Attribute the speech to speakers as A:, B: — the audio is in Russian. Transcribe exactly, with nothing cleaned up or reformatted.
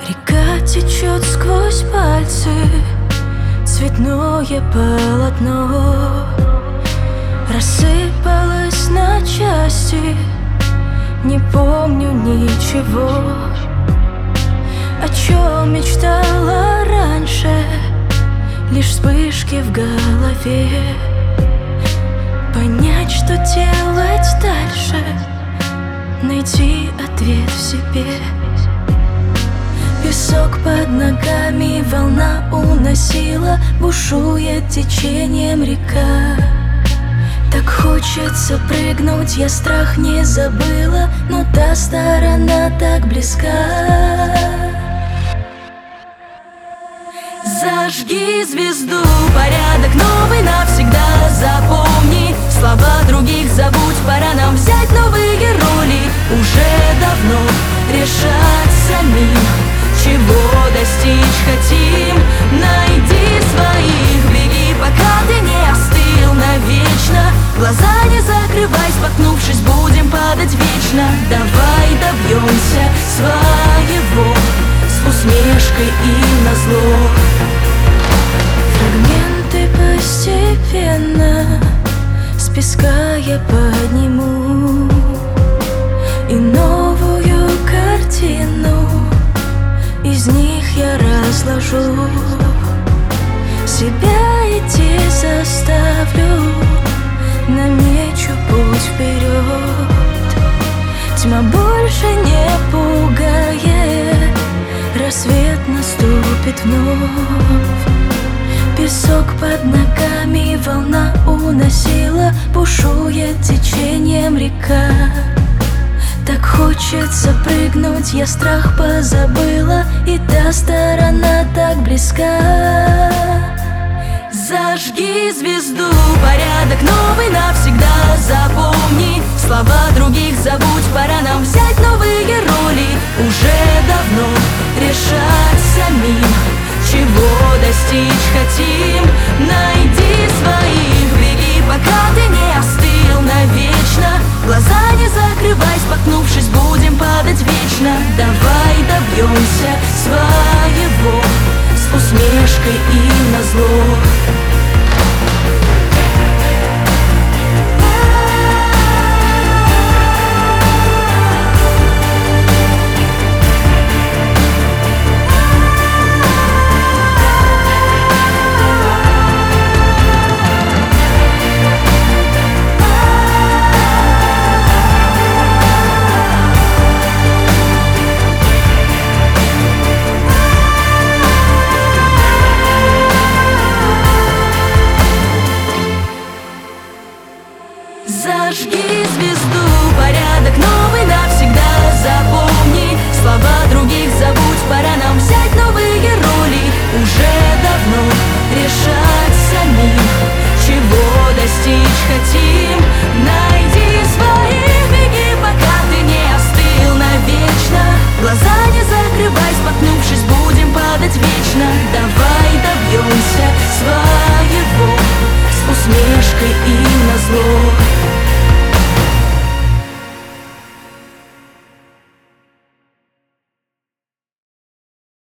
A: Река течет сквозь пальцы, цветное полотно рассыпалось на части. Не помню ничего, о чем мечтала раньше, лишь вспышки в голове. Понять, что делать дальше, найти ответ в себе. Песок под ногами волна уносила, бушует течением река. Так хочется прыгнуть, я страх не забыла, но та сторона так близка. Зажги звезду, порядок новый навсегда запомни. Слова других забудь, пора нам взять новые роли. Уже давно решать самим, чего достичь хотим. Найди своих, беги, пока ты не остыл навечно. Глаза не закрывай, споткнувшись, будем падать вечно. Давай добьемся своего с усмешкой и назло. Фрагменты постепенно с песка я подниму и новую картину из них я разложу. Себя идти заставлю, намечу путь вперед. Тьма больше не пугает, рассвет наступит вновь. Песок под ногами волна уносила, бушует течением река. Так хочется прыгнуть, я страх позабыла, и та сторона так близка. Зажги звезду, порядок новый навсегда запомни. Слова других забудь, пора нам взять новые роли. Уже давно решать самим, чего достичь хотим. Найди своих, беги, пока ты не остыл навечно. Глаза не закрывай, споткнувшись, будем падать вечно. Давай добьемся своего с усмешкой и назло. Зажги звезду, порядок новый навсегда запомни. Слова других забудь, пора нам взять новые роли. Уже давно решать самим, чего достичь хотим. Найди своих, беги, пока ты не остыл навечно. Глаза не закрывай, споткнувшись, будем падать вечно. Давай добьемся своего с усмешкой и назло.